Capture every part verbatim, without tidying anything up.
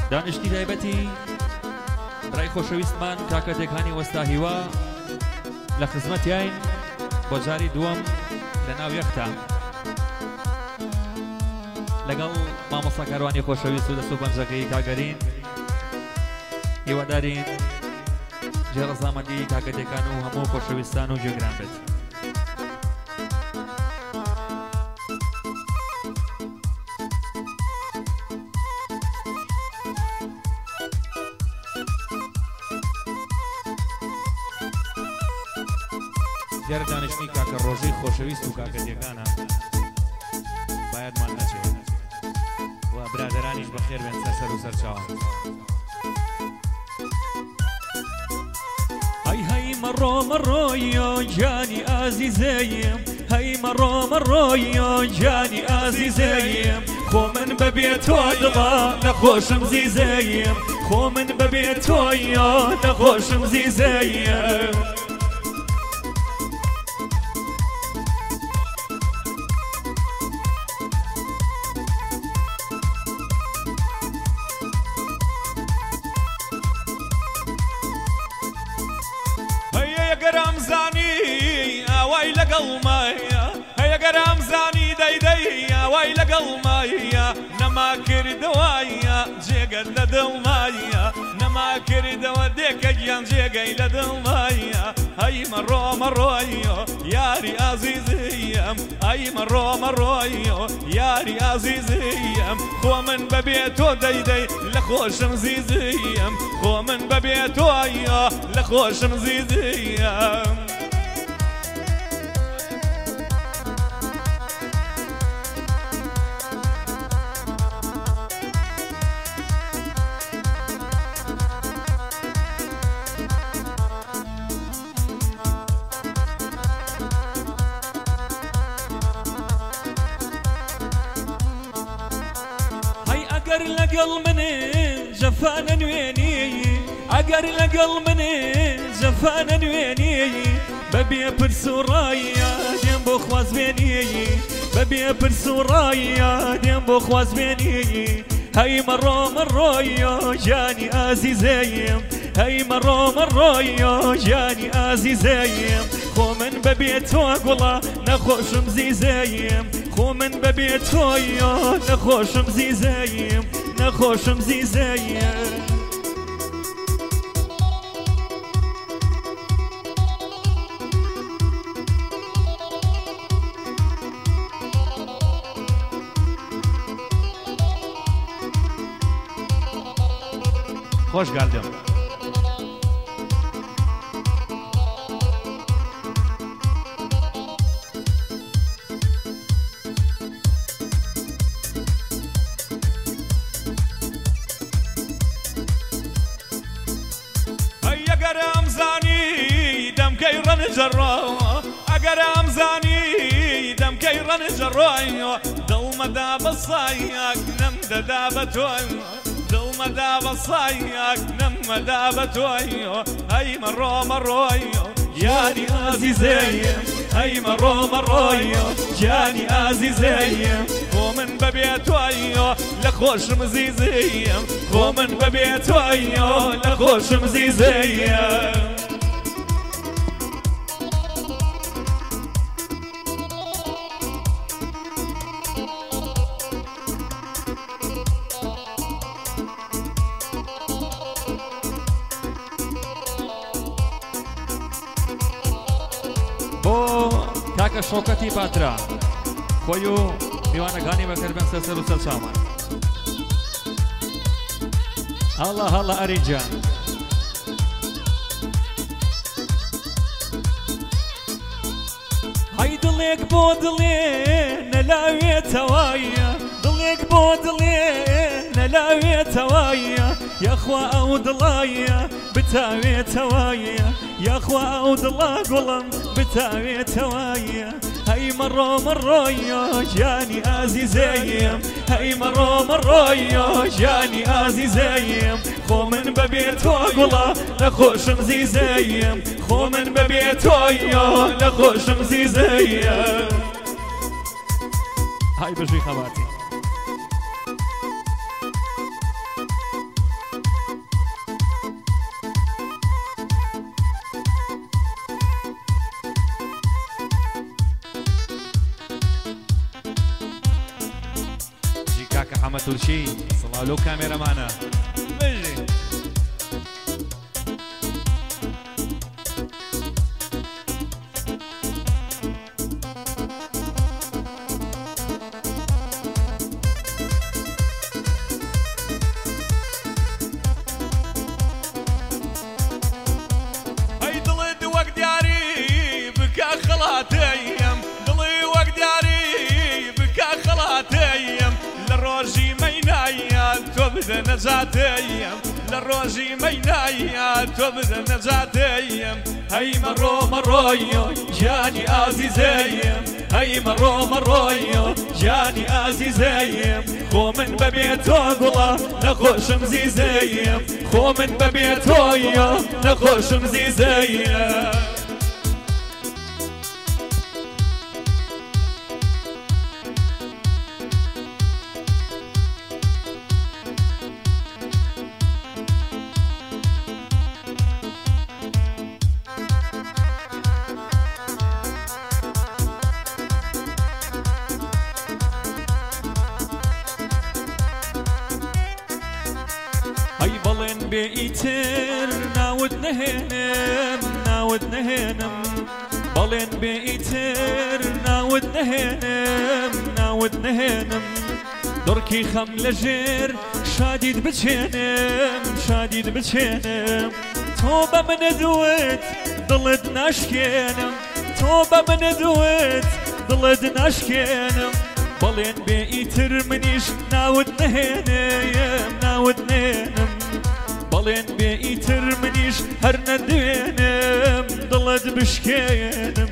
دانشتی تایبەتی ڕای خۆشەویستمان کاکەتێکانی وەستا هیوا لە خزمەتیاین بۆ جاری دووەم لە ناو یەختا لەگەڵ مامۆستا کاروانی خۆشەویست و دەست و پەنجەکەی کاگەرین هیوادارین جێڕەزامەندی کاکەتێکان و هەموو خۆشەویستان و گوێگران بێت. دیارە دانیشتنی کاکە ڕۆژەی خۆشەویست و کاکەتێکانە بایەتمان نەچێت و برادەرانیش بەخێر بێن سەر و سەرچاوان. هەی هەی مەڕۆ مەڕۆیۆ گیانی ئازیزەیم، هەی مەڕۆ مەڕۆیۆ گیانی ئازیزەیم، خۆ من بەبێ تۆ دڵا نەخۆشم زیزەیم، خۆ من بەبێ تۆیۆ نەخۆشم زیزەیم. وای لەگەڵ مایە نەما کردەوەیە جێگەت لە دڵمایە، نەما کردەوە دێکە گیان جێگەی لە دڵمایە. هەی مەڕۆ مەڕۆیۆ یاری ئازیزیم، هەی مەڕۆ مەڕۆیۆ یاری ئازیزیم، خۆ من بەبێ تۆ دەیدەی لە خۆشم زیزیم، خۆ من بەبێ تۆیە لە خۆشم زیزیم. ئەگەر لەگەڵ منێ جەفانە نوێنی، ئەگەر لەگەڵ منێ جەفانە نوێنی، بەبێ پرس و ڕایە دێم بۆ خوازبێنی، بەبێ پرس و ڕایە دێم بۆ خوازبێنی. هەی مەڕۆ مەڕۆیۆ گیانی ئازیزەیم، هەی مەڕۆ مەڕۆیۆ گیانی ئازیزەیم، خۆ من بەبێ تۆ گوڵە نەخۆشم زیزەیم، خۆ من بەبێ تۆیۆ نەخۆشم زیزەیم، نەخۆشم زیزەیم. خۆش گاردم. ئەگەرم زانی دەمکەی ڕەنجەڕۆ، ئەگەرم زانی دەمکەی ڕەنجەڕۆیۆ، دڵمەدا بە سایەک نەمدەدا بە تۆی، دڵمەدا بە سایەک نەممەدا بە تۆیۆ. هەی مەڕۆ مەڕۆیۆ یاری ئازیزەیم، هەی مەڕۆ مەڕۆیۆ گیانی ئازیزەیم، خۆ من بەبێ تۆیۆ لە خۆشم زیزەیم، خۆ من بەبێ تۆیۆ لە خۆشم زیزەیم. بۆ کاکە شۆکەتی پاترا خۆی و میوانەکانی بەکەر بێن سەر و سەرچاومان. هەڵا هەڵا ئەرینجان. هەی دڵێک بۆ دڵێ نەلاوێتەوەیە، دڵێک بۆ دڵێ نەلاوێتەوەیە، یەخوا ئەو دڵایە بتاوێتەوەیە، یەخوا ئەو دڵا گوڵم بتاوێتەوەیە. هەی مەڕۆ مەڕۆیۆ گیانی ئازیزەیم، هەی مەڕۆ مەڕۆیۆ گیانی ئازیزەیم، خۆ من بەبێ تۆ گوڵە نەخۆشم زیزەیم، خۆ من بەبێ تۆیۆ نەخۆشم زیزەیم. های بژووی خەباتی. محمد تورشي صلاة له كاميرا معنا بيجي خلاتيم ضلي وقداري بكا خلاتيم للروجي مينايا تبدا نجاتيم للروجي مينايا تبدا نجاتيم هاي مرو مرويو جاني عزيزيم هاي مرو مرويو جاني عزيزيم خو من ببيتو قلا نخوش مزيزيم خو من ببيتو يا نخوش مزيزيم هاي بلن بيتر ناود نهنم ناود نهنم بلن بيتر ناود نهنم ناود نهنم دركي خم لجير شاديد بتشينم شاديد بتشينم توبة من دوت ضلد ناشكينم توبة من دوت ضلد ناشكينم بلن بيتر منيش ناود نهنم ناود نهنم بلن بيتر منيش هرنا دوينم ضلد بشكينم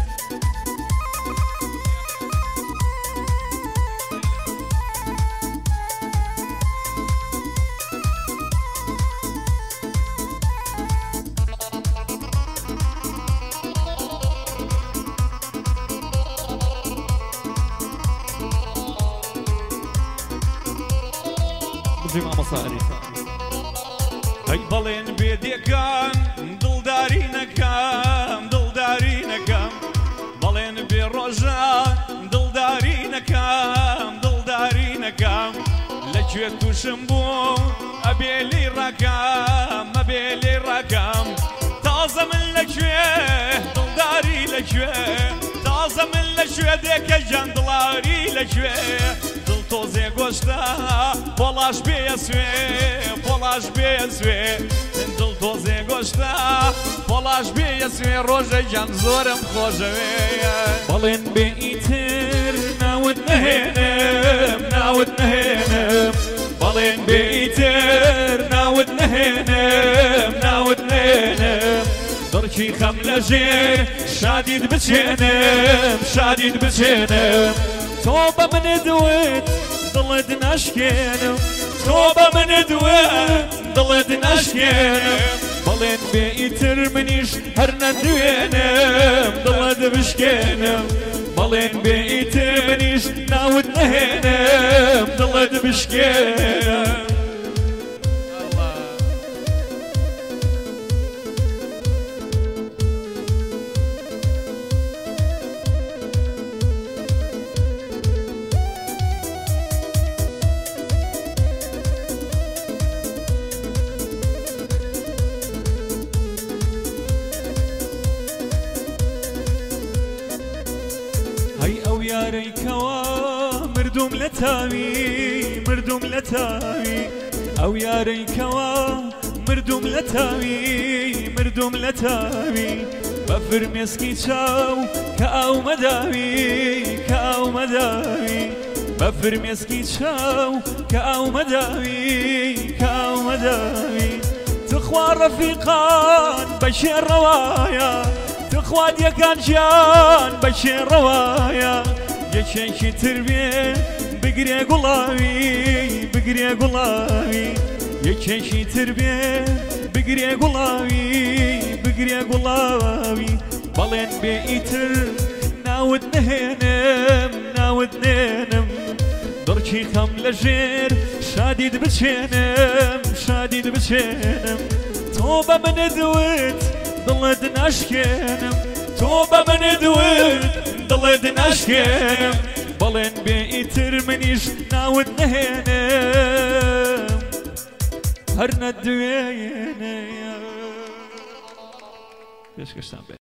بجمع مصاري هاي بلن بيديكان دلداري نكام دلداري نكام بلن بروجا دلداري نكام دلداري نكام لجوتو شمبو ابيلي ركام ابيلي ركام تازه من لجوه دلداري لجوه تازه من لجوه ديك جندلاري لجوه توزي قشتا بلاش بيسوي بلاش بيسوي دل توزي قشتا بلاش بيسوي روجي جان زورم خوشوي بلن بيتر ناود نهنم ناود نهنم بلن بيتر ناود نهنم ناود نهنم دركي خم لجير شاديد بتشينم شاديد بتشينم توبة من دوت ضلد ناشكينم توبة من دوت ضلد ناشكينم بلن بيتر منيش هرنا دوينم ضلد بشكينم بلن بيتر منيش ناود نهنم ضلد بشكينم هاي او ياري كوا مردوم لتاوي مردوم لتاوي او ياري كوا مردوم لتاوي مردوم لتاوي بفر مسكي تشاو كاو مداوي كاو مداوي بفر مسكي تشاو كاو مداوي كاو مداوي تخوى رفيقان بشير روايا تخواد يكان جان بشير روايا يشيشي تربيه بقري قلاوي بقري قلاوي يشيشي تربيه بقري قلاوي بقري قلاوي بلن بيتر ناود نهنم ناود نهنم دركي خم لجير شاديد بتشينم شاديد بتشينم توبة من دوت ضلد ناشكينم توبة من دوت ضلد ناشكينم بەڵێن بێ ئیتر منیش ناوت نەهێنم هەر نەدوێنێ پێشکەشتان بێ